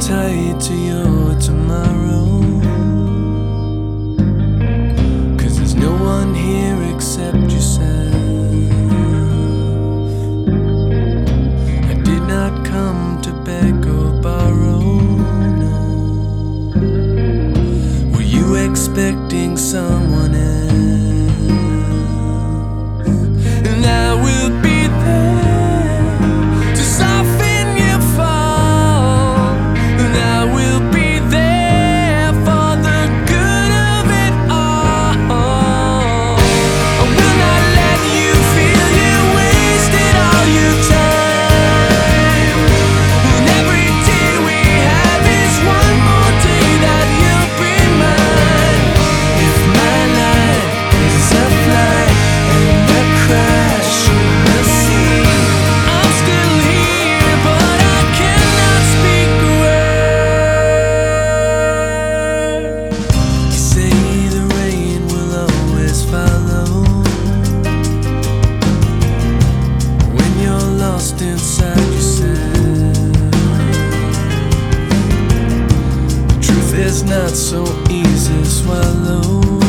tied to your tomorrow, 'cause there's no one here except yourself. I did not come to beg or borrow, no. Were you expecting someone else? And I will be there to soften your fall, and I will be there for the good of it all. I will not let you feel you wasted all your time, and every day we have is one more day that you'll be mine. If my life is a flight and a crash in the sea, I'm still here, but I cannot speak a word. You say the rain will always follow when you're lost inside yourself. The truth is not so easy to swallow.